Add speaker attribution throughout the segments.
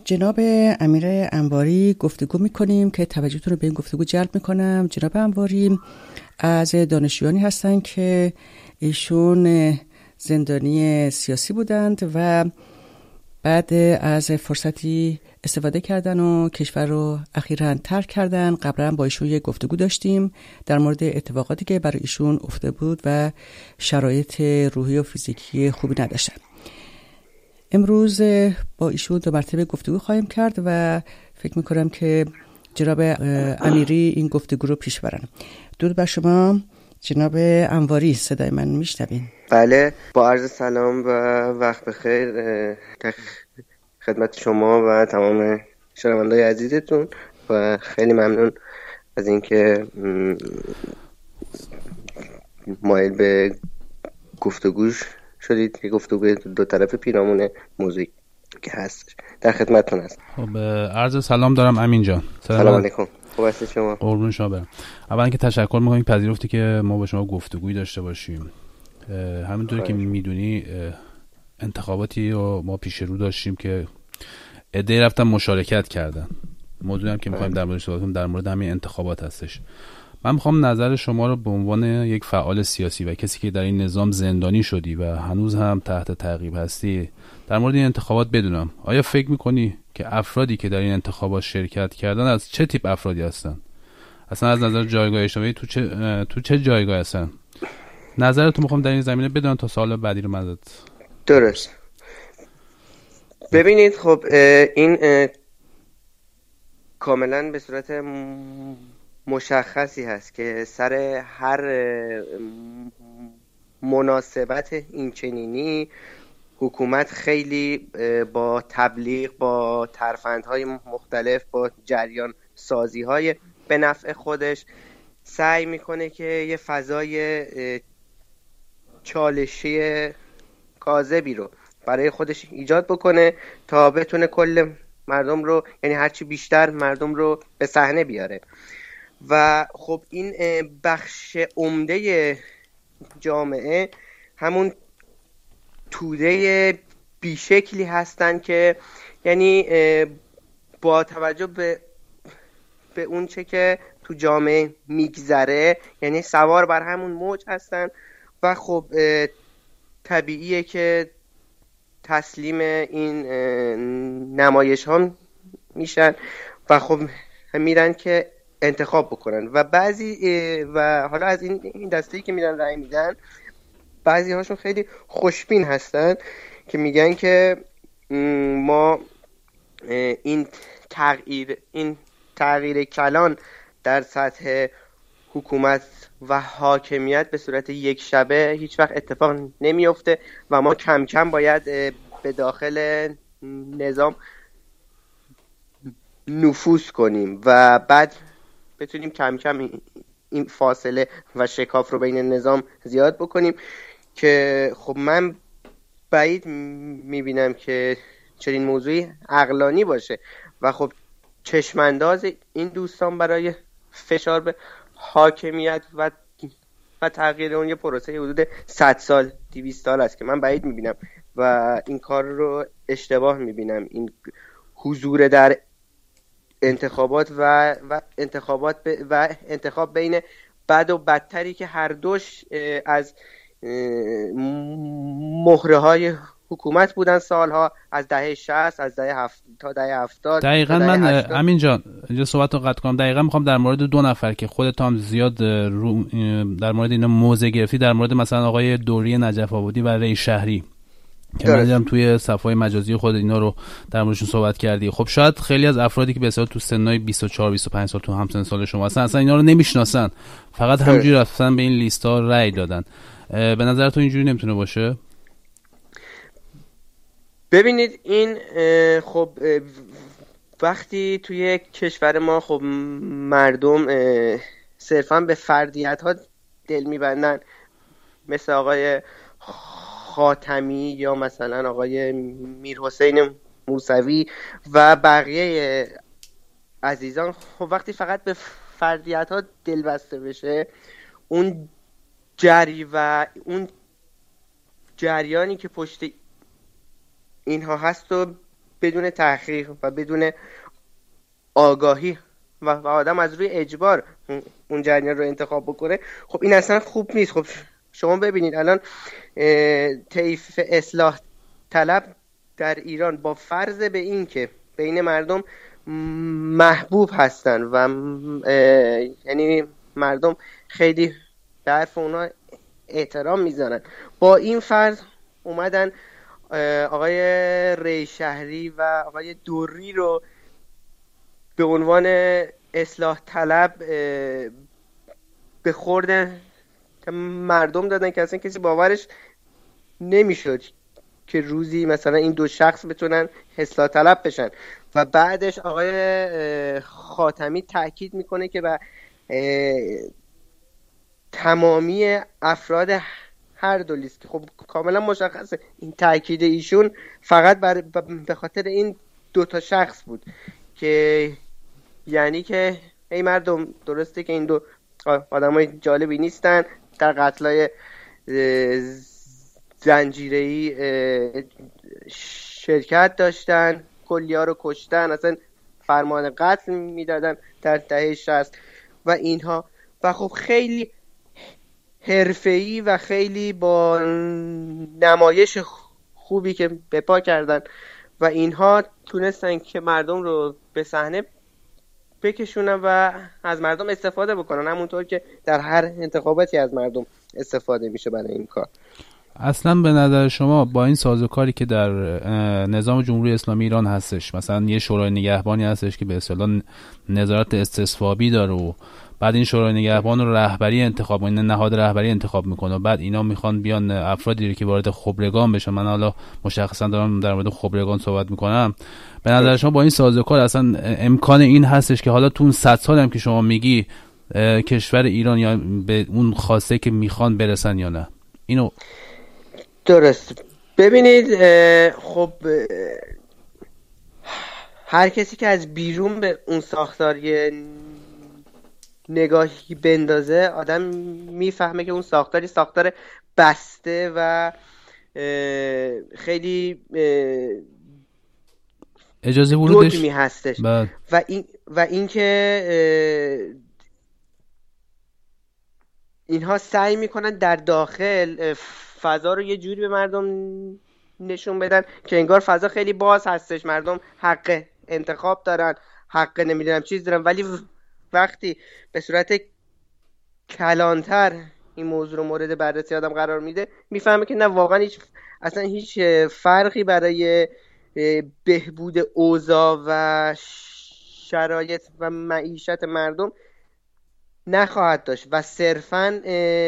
Speaker 1: جناب امیر انواری گفتگو میکنیم که توجهتون رو به این گفتگو جلب میکنم. جناب انواری از دانشجویانی هستند که ایشون زندانی سیاسی بودند و بعد از فرصتی استفاده کردن و کشور رو اخیراً ترک کردن. قبلا با ایشون یک گفتگو داشتیم در مورد اتفاقاتی که برای ایشون افتاده بود و شرایط روحی و فیزیکی خوبی نداشتن. امروز با ایشون 2 مرتبه گفتگو خواهیم کرد و فکر میکنم که جناب امیری این گفتگو رو پیش برن. درود بر شما جناب انواری، صدای من میشنوین؟
Speaker 2: بله، با عرض سلام و وقت بخیر خدمت شما و تمام شنونده‌های عزیزتون و خیلی ممنون از اینکه مایل به گفتگوش شدید که گفتگوی 2 طرفه پیرامون موضوعی که هست در خدمتتون هست.
Speaker 3: خب عرض سلام دارم امین جان.
Speaker 2: سلام علیکم. خوب هستید شما؟
Speaker 3: قربون شما برم. اولا که تشکر می‌کنم که پذیرفتی که ما با شما گفتگویی داشته باشیم. همونطوری که میدونی انتخاباتی و ما پیش رو داشتیم که عده‌ای رفتن مشارکت کردن. موضوعی هم که می‌خوایم در موردش صحبت کنیم در مورد همین انتخابات هستش. من می‌خوام نظر شما رو به عنوان یک فعال سیاسی و کسی که در این نظام زندانی شدی و هنوز هم تحت تعقیب هستی در مورد این انتخابات بدونم. آیا فکر می‌کنی که افرادی که در این انتخابات شرکت کردن از چه تیپ افرادی هستن؟ اصلا از نظر جایگاه اجتماعی تو چه جایگاه هستن؟ نظرتو میخوام در این زمینه بدونم تا سوال بعدی رو ازت.
Speaker 2: درست. ببینید خب این کاملا به صورت مشخصی هست که سر هر مناسبت این چنینی حکومت خیلی با تبلیغ، با ترفندهای مختلف، با جریان سازی‌های به نفع خودش سعی میکنه که یه فضای چالشی کاذبی رو برای خودش ایجاد بکنه تا بتونه کل مردم رو، یعنی هرچی بیشتر مردم رو به صحنه بیاره. و خب این بخش عمده جامعه همون توده بیشکلی هستن که یعنی با توجه به اون چه که تو جامعه میگذره یعنی سوار بر همون موج هستن و خب طبیعیه که تسلیم این نمایش ها میشن و خب میرن که انتخاب بکنن و بعضی و حالا از این دسته‌ای که میرن رأی میدن بعضی هاشون خیلی خوشبین هستن که میگن که ما این تغییر کلان در سطح حکومت و حاکمیت به صورت یک شبه هیچ وقت اتفاق نمیفته و ما کم کم باید به داخل نظام نفوذ کنیم و بعد بتونیم کم کم این فاصله و شکاف رو بین نظام زیاد بکنیم که خب من بعید میبینم که چنین موضوعی عقلانی باشه و خب چشمانداز این دوستان برای فشار به حاکمیت و تغییر اون یه پروسه حدود 100 سال 200 سال است که من بعید میبینم و این کار رو اشتباه میبینم. این حضور در انتخابات و انتخاب بین بد و بدتری که هر دوش از مهره های حکومت بودن سالها، از دهه 60 از دهه 70 تا دهه 70.
Speaker 3: دقیقاً من امین جان اینجا صحبت رو قطع کنم. دقیقاً میخوام در مورد 2 نفر که خودت هم زیاد در مورد اینا موضع گرفتی، در مورد مثلا آقای دوری نجف آبادی و ری شهری که من دیدم توی صفحه‌های مجازی خود اینا رو در موردشون صحبت کردی. خب شاید خیلی از افرادی که به اصطلاح تو سنای 24 25 سال تو همسن سال شما هستن اصلا اینا رو نمیشناسن، فقط همینجوری رفتن به این لیستا رأی دادن. به نظر تو اینجوری نمیتونه باشه؟
Speaker 2: ببینید این خب وقتی توی کشور ما خب مردم صرفا به فردیت ها دل میبندن مثل آقای خاتمی یا مثلا آقای میرحسین موسوی و بقیه عزیزان، خب وقتی فقط به فردیت ها دل بسته بشه اون جریانی که پشت اینها هست و بدون تحقیق و بدون آگاهی و آدم از روی اجبار اون جریان رو انتخاب بکنه، خب این اصلا خوب نیست. خب شما ببینید الان طیف اصلاح طلب در ایران با فرض به این که بین مردم محبوب هستن و یعنی مردم خیلی به حرف اونا احترام میذارن، با این فرض اومدن آقای ریشهری و آقای دوری رو به عنوان اصلاح طلب به خورد مردم دادن که اصلا کسی باورش نمیشد که روزی مثلا این دو شخص بتونن اصلاح طلب بشن. و بعدش آقای خاتمی تاکید میکنه که به تمامی افراد هر دو لیست. خب کاملا مشخصه این تاکید ایشون فقط به خاطر این دو تا شخص بود که یعنی که ای مردم درسته که این دو آدمای جالبی نیستن، در قتلای زنجیره‌ای شرکت داشتن، کلی‌ها رو کشتن، اصلا فرمان قتل میدادن در دهه 60 و اینها. و خب خیلی حرفه‌ای و خیلی با نمایش خوبی که به پا کردن و اینها تونستن که مردم رو به صحنه بکشونن و از مردم استفاده بکنن، همونطور که در هر انتخاباتی از مردم استفاده میشه برای این کار.
Speaker 3: اصلا به نظر شما با این سازوکاری که در نظام جمهوری اسلامی ایران هستش، مثلا یه شورای نگهبانی هستش که به اصطلاح نظارت استصوابی داره و بعد این شورای نگهبان رو رهبری انتخاب میکنه، نهاد رهبری انتخاب میکنه و بعد اینا میخوان بیان افرادی رو که وارد خبرگان بشن، من حالا مشخصا دارم در مورد خبرگان صحبت میکنم، به نظر شما با این سازوکار اصلا امکان این هستش که حالا تو اون 100 سال هم که شما میگی کشور ایران یا به اون خواسته که میخوان برسن یا نه؟ اینو
Speaker 2: درست ببینید. خب هر کسی که از بیرون به اون ساختار نگاهی بندازه، آدم میفهمه که اون ساختار بسته و خیلی
Speaker 3: اجازه ورودش
Speaker 2: دگمی هستش و این که اینها سعی میکنن در داخل فضا رو یه جوری به مردم نشون بدن که انگار فضا خیلی باز هستش، مردم حق انتخاب دارن، حق نمیدونم چیز دارن، ولی وقتی به صورت کلانتر این موضوع رو مورد بررسی آدم قرار میده، میفهمه که نه، واقعا هیچ فرقی برای بهبود اوضاع و شرایط و معیشت مردم نخواهد داشت و صرفاً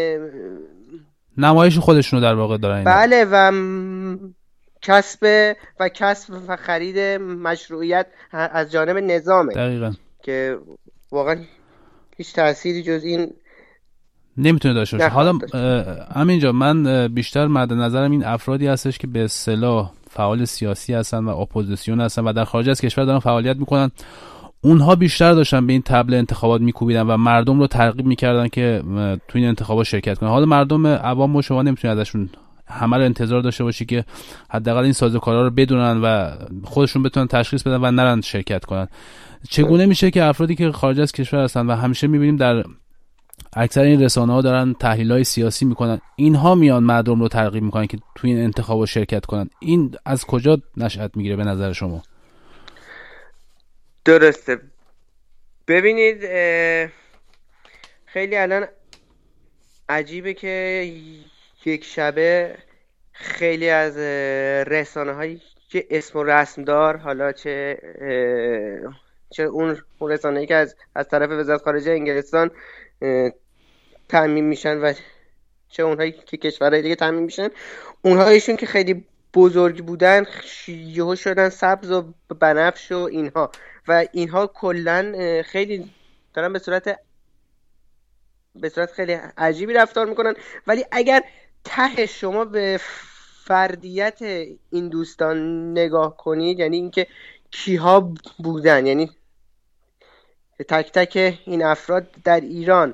Speaker 3: نمایش خودشونو در واقع دارن.
Speaker 2: بله، و کسب و خرید مشروعیت از جانب نظامه.
Speaker 3: دقیقاً.
Speaker 2: که واقعا هیچ تأثیری جز این
Speaker 3: نمیتونه داشته باشه. حالا همینجا من بیشتر مد نظرم این افرادی هستش که به اصطلاح فعال سیاسی هستن و اپوزیسیون هستن و در خارج از کشور دارن فعالیت میکنن. اونها بیشتر داشتن به این طبل انتخابات میکوبیدن و مردم رو ترغیب میکردن که تو این انتخابات شرکت کنن. حالا مردم عوام و شما نمیتونید ازشون همه رو انتظار داشته باشی که حداقل این سازوکارا رو بدونن و خودشون بتونن تشخیص بدن و نرن شرکت کنن. چگونه میشه که افرادی که خارج از کشور هستن و همیشه میبینیم در اکثر این رسانه‌ها دارن تحلیل‌های سیاسی میکنن، اینها میان مردم رو ترغیب میکنن که تو این انتخابات شرکت کنن، این از کجا نشأت میگیره به نظر شما؟
Speaker 2: درسته. ببینید خیلی الان عجیبه که یک شبه خیلی از رسانه‌هایی که اسم و رسم دار، حالا چه اون رسانه‌ای که از طرف وزارت خارجه انگلستان تامین میشن و چه اونهایی که کشورهای دیگه تامین میشن، اونهایشون که خیلی بزرگ بودن یهو شدن سبز و بنفش و اینها، و اینها کلن خیلی دارن به صورت خیلی عجیبی رفتار میکنن. ولی اگر ته شما به فردیت این دوستان نگاه کنید، یعنی اینکه کیها بودن، یعنی تک تک این افراد در ایران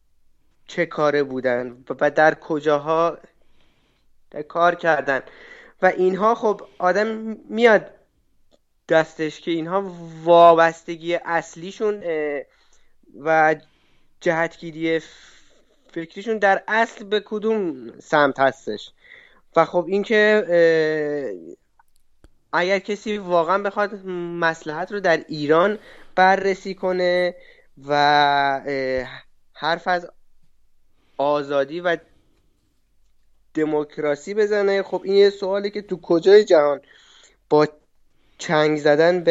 Speaker 2: چه کاره بودن و در کجاها کار کردن و اینها خب آدم میاد دستش که اینها وابستگی اصلیشون و جهتگیری فکریشون در اصل به کدوم سمت هستش. و خب این که اگر کسی واقعا بخواد مصلحت رو در ایران بررسی کنه و حرف از آزادی و دموکراسی بزنه، خب این یه سوالی که تو کجای جهان با چنگ زدن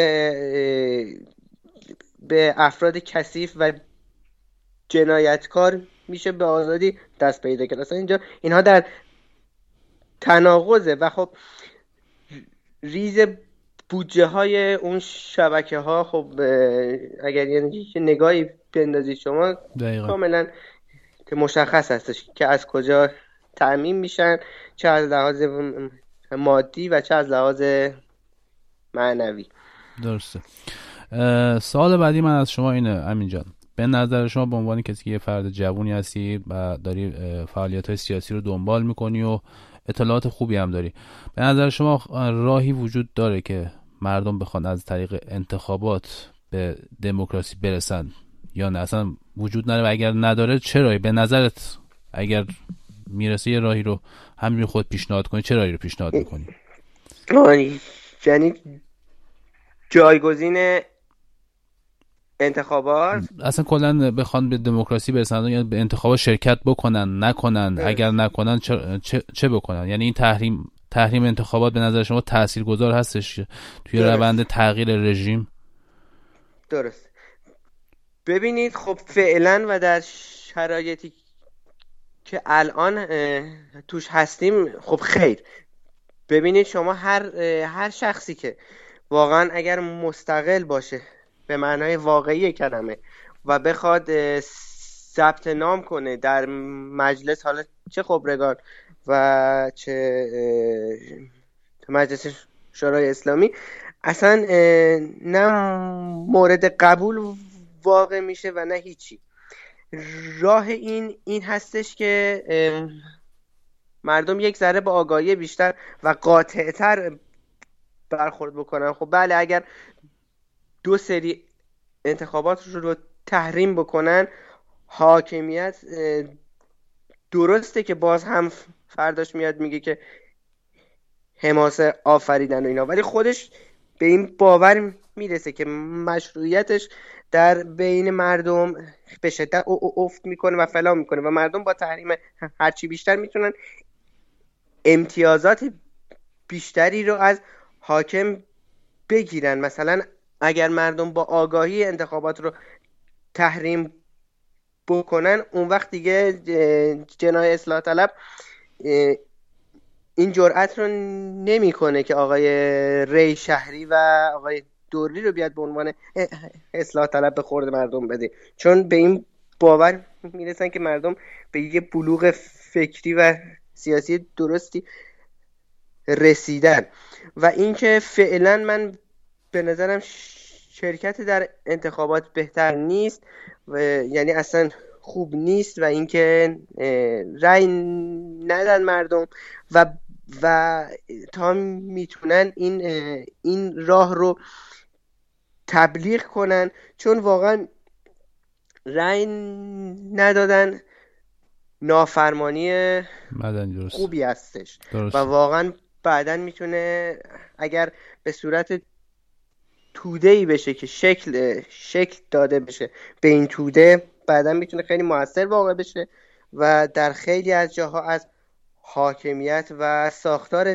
Speaker 2: به افراد کثیف و جنایتکار میشه به آزادی دست پیدا کرد. اصلا اینجا اینها در تناقضه و خب ریز بودجه های اون شبکه ها، خب اگر یه نگاهی بندازید شما کاملا که مشخص هستش که از کجا تأمین میشن، چه از لحاظ مادی و چه از لحاظ معنوی.
Speaker 3: درسته. سوال بعدی من از شما اینه امین جان، به نظر شما به عنوان کسی که یه فرد جوونی هستی و داری فعالیت‌های سیاسی رو دنبال میکنی و اطلاعات خوبی هم داری، به نظر شما راهی وجود داره که مردم بخوان از طریق انتخابات به دموکراسی برسن یا نه اصلا وجود نداره؟ و اگر نداره چه راهی به نظرت، اگر میرسه یه راهی رو همین خود پیشنهاد کنی، چه راهی رو پیشنهاد میکنی؟
Speaker 2: یعنی جایگزین انتخابات
Speaker 3: اصلا کلا بخوان به دموکراسی برسن یا به انتخابات شرکت بکنن نکنن، اگر نکنن چه بکنن؟ یعنی این تحریم انتخابات به نظر شما تاثیرگذار هستش توی روند تغییر رژیم؟
Speaker 2: درست. ببینید خب فعلا و در شرایطی که الان توش هستیم، خب خیر. ببینید شما هر شخصی که واقعا اگر مستقل باشه به معنای واقعی کلمه و بخواد ثبت نام کنه در مجلس، حالا چه خبرگان و چه مجلس شورای اسلامی، اصلا نه مورد قبول واقع میشه و نه هیچی. راه این هستش که مردم یک ذره با آگاهی بیشتر و قاطعتر برخورد بکنن. خب بله، اگر دو سری انتخابات رو تحریم بکنن، حاکمیت درسته که باز هم فرداش میاد میگه که حماسه آفریدن و اینا، ولی خودش به این باور میرسه که مشروعیتش در بین مردم به شدت افت میکنه و فلا میکنه و مردم با تحریم هرچی بیشتر میتونن امتیازات بیشتری رو از حاکم بگیرن. مثلا اگر مردم با آگاهی انتخابات رو تحریم بکنن، اون وقت دیگه جناح اصلاح طلب این جرأت رو نمیکنه که آقای ری شهری و آقای دوری رو بیاد به عنوان اصلاح طلب به خورد مردم بده، چون به این باور میرسن که مردم به یه بلوغ فکری و سیاسی درستی رسیدن. و اینکه فعلا من به نظرم شرکت در انتخابات بهتر نیست یعنی اصلا خوب نیست، و اینکه رأی ندن مردم و تا میتونن این راه رو تبلیغ کنن، چون واقعا رأی ندادن نافرمانی خوبی هستش و واقعا بعداً میتونه اگر به صورت توده‌ای بشه که شکل داده بشه به این توده، بعداً میتونه خیلی موثر واقع بشه و در خیلی از جاها از حاکمیت و ساختار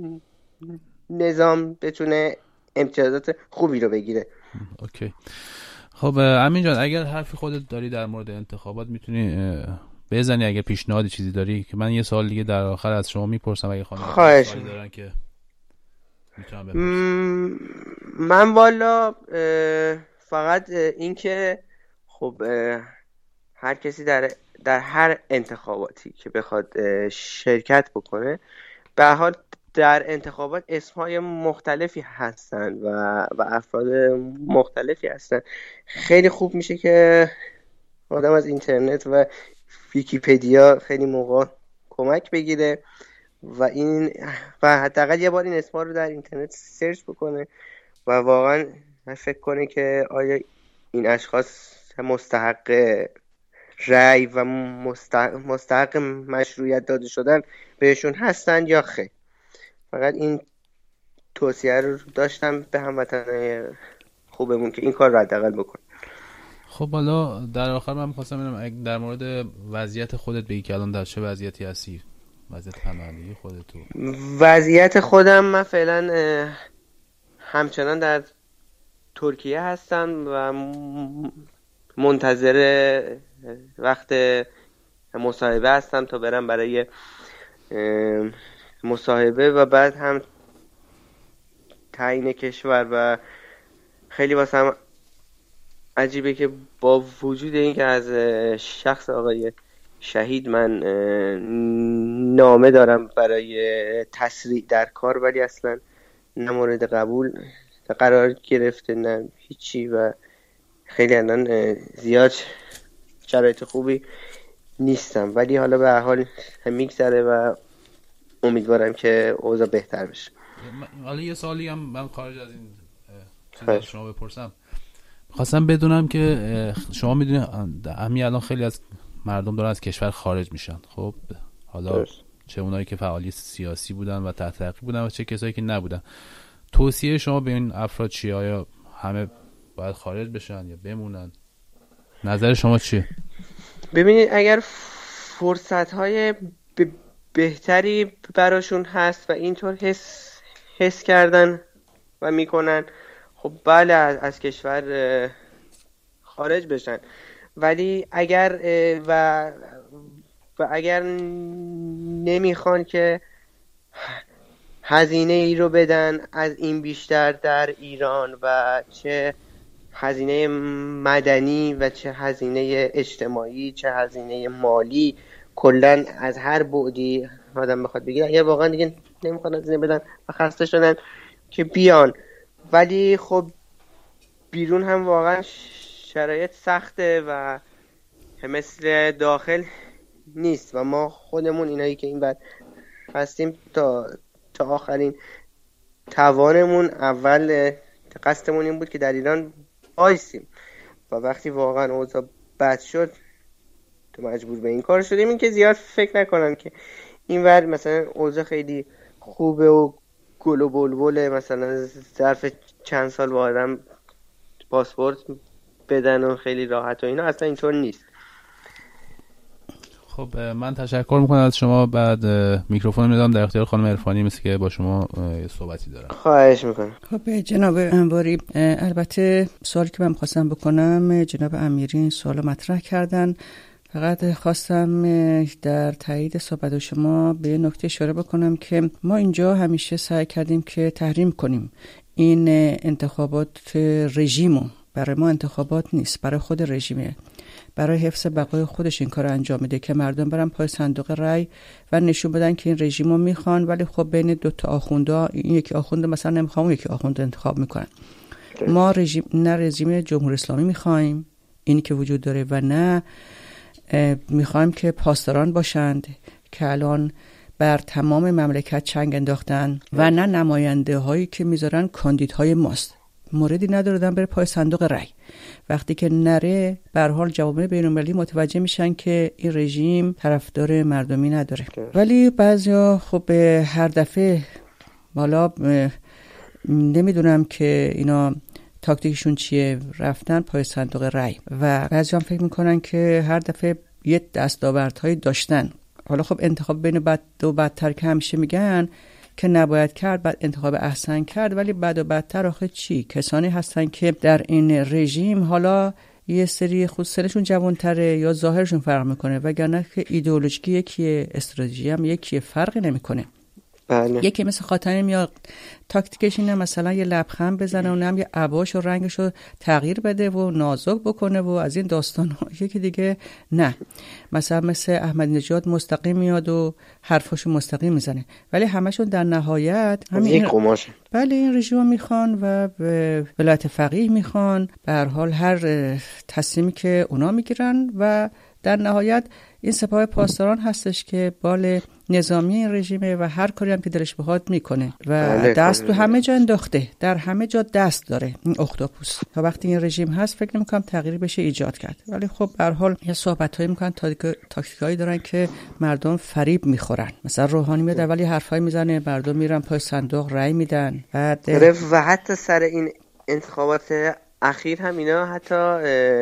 Speaker 2: نظام بتونه امتیازات خوبی رو بگیره.
Speaker 3: اوکی. خب امین جان، اگر حرفی خودت داری در مورد انتخابات میتونی بزنی، اگر پیشنهادی چیزی داری که من یه سوال دیگه در آخر از شما میپرسم اگه خانم سوالی دارن که میتونم بپرسم.
Speaker 2: من والا فقط این که خب هر کسی در هر انتخاباتی که بخواد شرکت بکنه، به هر حال در انتخابات اسمهای مختلفی هستن و افراد مختلفی هستن. خیلی خوب میشه که آدم از اینترنت و ویکی‌پدیا خیلی موقع کمک بگیره و حداقل یه بار این اسما رو در اینترنت سرچ بکنه و واقعا فکر کنه که آیا این اشخاص مستحق رأی و مستحق مشروعیت داده شدن بهشون هستن یا خیر. فقط این توصیه رو داشتم به هموطنای خوبمون که این کار رو حداقل بکن.
Speaker 3: خب حالا در آخر من می‌خواستم ببینم در مورد وضعیت خودت بگی که الان در چه وضعیتی هستی، وضعیت عملی خودت.
Speaker 2: وضعیت خودم من فعلا همچنان در ترکیه هستم و منتظر وقت مصاحبه هستم تا برم برای مصاحبه و بعد هم تعیین کشور. و خیلی واسم عجیبه که با وجود این که از شخص آقای شهید من نامه دارم برای تسریع در کار، ولی اصلا نه مورد قبول قرار گرفته نه هیچی و خیلی الان زیاد شرایط خوبی نیستم. ولی حالا به هر حال میگذره و امیدوارم که اوضاع بهتر بشه.
Speaker 3: حالا یه سوالی هم من خارج از این چیز شما بپرسم، خواستم بدونم که شما میدونید همین الان خیلی از مردم دارن از کشور خارج میشن. خب حالا چه اونایی که فعالی سیاسی بودن و تحت تعقیب بودن و چه کسایی که نبودن، توصیه شما به این افراد چیه؟ آیا همه باید خارج بشن یا بمونن؟ نظر شما چیه؟
Speaker 2: ببینید اگر فرصت‌های بهتری براشون هست و اینطور حس کردن و میکنن، خب بله از کشور خارج بشن. ولی اگر اگر نمیخوان که هزینه ای رو بدن از این بیشتر در ایران و چه هزینه مدنی و چه هزینه اجتماعی چه هزینه مالی کلن از هر بعدی آدم بخواد بگیره، اگر واقعا دیگه نمیخوان هزینه بدن و خسته شدن که بیان. ولی خب بیرون هم واقعا شرایط سخته و مثل داخل نیست و ما خودمون اینایی که این بعد هستیم تا آخرین توانمون اول قصدمون این بود که در ایران بایستیم و وقتی واقعا اوضاع بد شد تو مجبور به این کار شدیم. این که زیاد فکر نکنن که این ور مثلا اوضاع خیلی خوبه و گل و بلبله، مثلا ظرف چند سال با آدم پاسپورت بدن و خیلی راحت و اینا، اصلا اینطور نیست.
Speaker 3: خب من تشکر میکنم از شما. بعد میکروفون میدم در اختیار خانم عرفانی، مثل که با شما صحبتی دارم.
Speaker 2: خواهش میکنم.
Speaker 1: خب جناب انواری، البته سوالی که من خواستم بکنم جناب امیری سوال مطرح کردن، فقط خواستم در تایید صحبت شما به نکته اشاره بکنم که ما اینجا همیشه سعی کردیم که تحریم کنیم این انتخابات رژیمو. برای ما انتخابات نیست، برای خود رژیمه، برای حفظ بقای خودش این کار انجام میده که مردم برن پای صندوق رای و نشون بدن که این رژیمو میخوان، ولی خب بین دو تا آخوندا این یکی آخوند مثلا نمیخوام اون یکی آخوند انتخاب میکنن. ما نه رژیم جمهوری اسلامی میخوایم اینی که وجود داره و نه میخوایم که پاسداران باشند که الان بر تمام مملکت چنگ انداختن و نه نماینده هایی که میذارن کاندیدهای ماست. موردی نداردن بره پای صندوق رای. وقتی که نره به هر حال جوامع بین‌المللی متوجه میشن که این رژیم طرفدار مردمی نداره. ولی بعضیا خب هر دفعه بالا نمیدونم که اینا تاکتیکشون چیه، رفتن پای صندوق رای و بعضیا هم فکر میکنن که هر دفعه یه دستاوردهایی داشتن. حالا خب انتخاب بین بد و بدتر که همیشه میگن که نباید کرد، بعد انتخاب احسن کرد، ولی بد و بدتر آخه چی؟ کسانی هستن که در این رژیم حالا یه سری خود سرشون جوان‌تره یا ظاهرشون فرق میکنه، وگرنه که ایدئولوژی یکیه، استراتژی هم یکیه، فرقی نمیکنه.
Speaker 2: بله.
Speaker 1: یکی مثل خاتمی میاد تاکتیکش اینه مثلا یه لبخند بزنه و نم یه عباش و رنگش رو تغییر بده و نازک بکنه و از این داستان. یکی دیگه نه، مثلا مثل احمدی نژاد مستقیم میاد و حرفاشو مستقیم میزنه، ولی همشون در نهایت
Speaker 2: همین قماش.
Speaker 1: بله این رژیم میخوان و ولایت فقیه میخوان، به هر حال هر تصمیمی که اونا میگیرن و در نهایت این سپاه پاسداران هستش که بال نظامی این رژیمه و هر کاری هم که دلش بخواد میکنه و دست تو همه جا انداخته، در همه جا دست داره این اختاپوس. تا وقتی این رژیم هست فکر نمیکنم تغییری بشه ایجاد کرد. ولی خب به هر حال یه صحبتایی میکنن، تاکتیکایی دارن که مردم فریب میخورن. مثلا روحانی میاد اولی حرفای میزنه، مردم میرن پای صندوق رای میدن.
Speaker 2: و حتی سر این انتخابات اخیر هم اینا حتی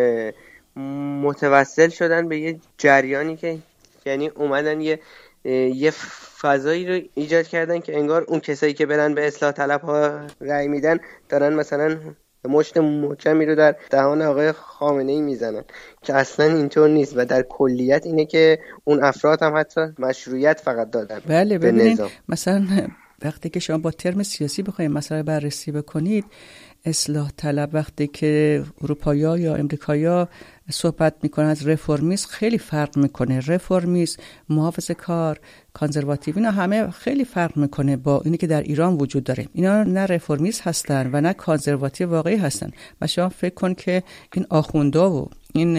Speaker 2: متوسل شدن به یه جریانی که یعنی اومدن یه فضایی رو ایجاد کردن که انگار اون کسایی که برن به اصلاح طلب ها رأی میدن دارن مثلا مشت محکمی رو در دهان آقای خامنه‌ای میزنن که اصلا اینطور نیست و در کلیت اینه که اون افراد هم حتی مشروعیت فقط دادن.
Speaker 1: بله به نظام. مثلا وقتی که شما با ترم سیاسی بخواید مسئله بررسی بکنید، اصلاح طلب وقتی که اروپایی‌ها یا امریکایی‌ها صحبت میکنن از رفرمیسم خیلی فرق میکنه. رفرمیسم، محافظه‌کار، کانزرواتیو، اینا همه خیلی فرق میکنه با اینی که در ایران وجود داره. اینا نه رفرمیست هستن و نه کانزرواتیو واقعی هستن. و شما فکر کن که این آخوندا و این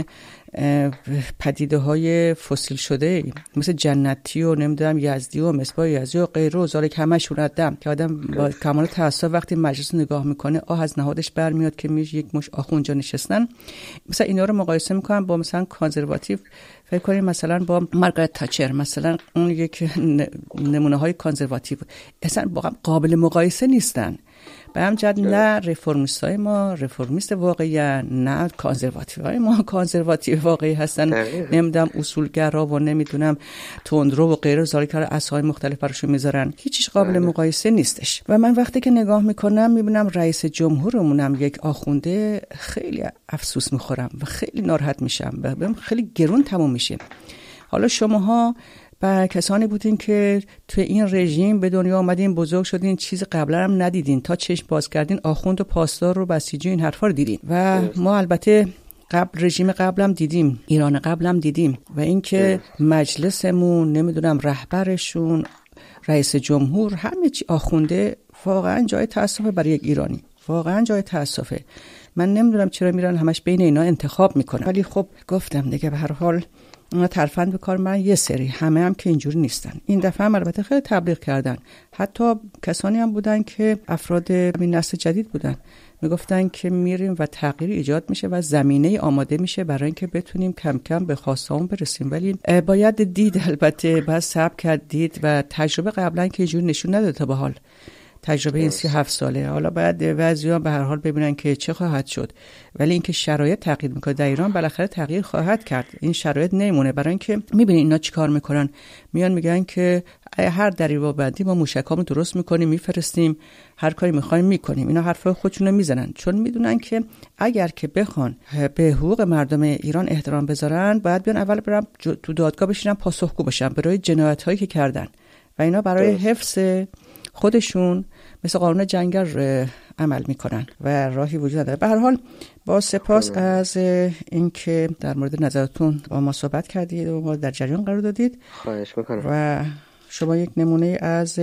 Speaker 1: پدیده های فسیل شده مثل جنتی و نمیدونم یزدی و مصباح یزدی و غیره و ذالک همشون ردم که آدم با کمال تأسف وقتی مجلس نگاه میکنه آه از نهادش برمیاد که میشه یک مش آخونجا نشستن. مثلا اینا رو مقایسه میکنم با مثلا کانزرواتیو. فکر کنید مثلا با مارگارت تاچر، مثلا اون یک نمونه های کانزرواتیو اصلا قابل مقایسه نیستن. به همجد نه رفرمیست های ما رفرمیست واقعی نه کانزرواتیو های ما کانزرواتیو واقعی هستن. نمیدونم اصولگرا و نمیدونم تندرو و غیره زاریکار اسهای مختلف براشون میذارن، هیچیش قابل مقایسه نیستش. و من وقتی که نگاه میکنم میبینم رئیس جمهورمونم یک آخونده، خیلی افسوس میخورم و خیلی ناراحت میشم و بهم خیلی گرون تموم میشه. حالا شماها با کسانی بودین که توی این رژیم به دنیا آمدین، بزرگ شدین، چیز قبلا هم ندیدین، تا چشم باز کردین آخوند و پاسدار رو بسیجی این حرفا رو دیدین. و ما البته رژیم قبلم دیدیم، ایران قبلم دیدیم و اینکه مجلسمون نمیدونم رهبرشون رئیس جمهور همه چی آخونده، واقعا جای تأسفه برای یک ایرانی، واقعا جای تأسفه. من نمیدونم چرا میرن همش بین اینا انتخاب میکنن. ولی خب گفتم دیگه به هر حال اونا ترفند به کار من یه سری، همه هم که اینجوری نیستن. این دفعه هم البته خیلی تبلیغ کردن، حتی کسانی هم بودن که افراد این نسل جدید بودن، میگفتن که میریم و تغییر ایجاد میشه و زمینه آماده میشه برای اینکه بتونیم کم کم به خواسته‌مون برسیم. ولی باید دید، البته باید صبر کرد دید و تجربه قبلا که اینجوری نشون نداده تا به حال، تجربه این 37 ساله. حالا باید بعضی‌ها به هر حال ببینن که چه خواهد شد، ولی اینکه شرایط تغییر میکنه در ایران بالاخره تغییر خواهد کرد. این شرایط نمیمونه، برای اینکه میبینین اینا چیکار میکنن، میان میگن که هر دریوا بندی ما موشکامو درست میکنیم میفرستیم، هر کاری میخوایم میکنیم. اینا حرفای خودشونو میزنن چون میدونن که اگر که بخوان به حقوق مردم ایران احترام بذارن باید بیان اول برن تو دادگاه بشینن پاسخگو بشن برای جنایتایی که کردن و اینا برای حفظ خودشون مثل قانون جنگل عمل میکنن و راهی وجود نداره. به هر حال با سپاس از اینکه در مورد نظرتون با ما صحبت کردید و ما در جریان قرار دادید.
Speaker 2: خواهش میکنم.
Speaker 1: و شما یک نمونه از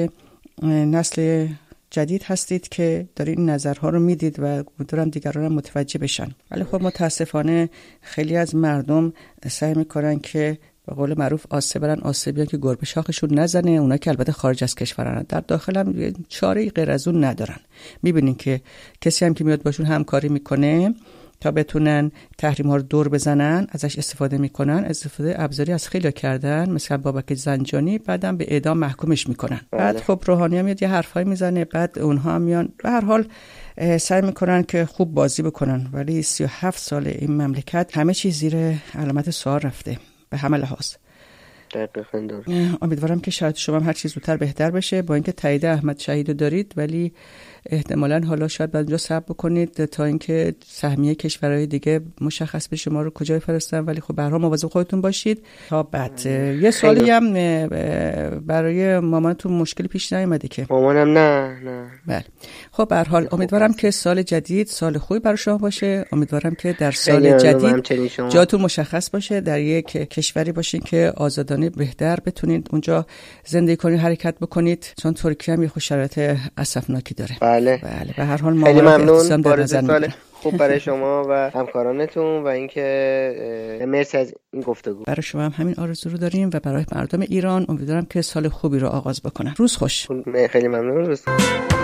Speaker 1: نسل جدید هستید که دارید این نظرها رو میدید و امیدوارم دیگران هم متوجه بشن. ولی خب متاسفانه خیلی از مردم سعی میکنن که به قول معروف آسه برن آسه بیان که گربه شاخشون نزنه. اونا که البته خارج از کشورن، در داخل هم چاره‌ای غیر از اون ندارن. میبینین که کسی هم که میاد باشون همکاری میکنه تا بتونن تحریم ها رو دور بزنن ازش استفاده میکنن. استفاده ابزاری از خیلی کردن، مثلا بابک زنجانی بعدم به اعدام محکومش میکنن. بعد خب روحانی هم میاد یه حرفایی میزنه، بعد اونها میان به هر حال سعی میکنن که خوب بازی بکنن. ولی 37 سال این مملکت همه چیز زیر علامت سوال رفته به همه لحاظ. امیدوارم که شاید شما هر چیز زودتر بهتر بشه. با اینکه تایید احمد شهیدو دارید ولی احتمالاً حالا شاید بعد اونجا صبر بکنید تا اینکه سهمیه کشورهای دیگه مشخص بشه شما رو کجا بفرستن، ولی خب به هر حال مواظب خودتون باشید تا بعد. یه سوالی هم برای مامانتون مشکلی پیش نیومده که؟
Speaker 2: مامانم نه.
Speaker 1: بله خب به هر حال امیدوارم که سال جدید سال خوبی برای شما باشه. امیدوارم که در سال جدید جاتون مشخص باشه، در یک کشوری باشین که آزادانه بهتر بتونید اونجا زندگی کنید، حرکت بکنید، چون ترکیه هم یه شرایط اسفناکی داره.
Speaker 2: بله
Speaker 1: به هر حال
Speaker 2: خیلی ممنون. سال خوب برای شما و همکارانتون و اینکه مرسی از این گفتگو.
Speaker 1: برای شما هم همین آرزو رو داریم و برای مردم ایران امیدوارم که سال خوبی رو آغاز بکنن. روز خوش.
Speaker 2: خیلی ممنون. روز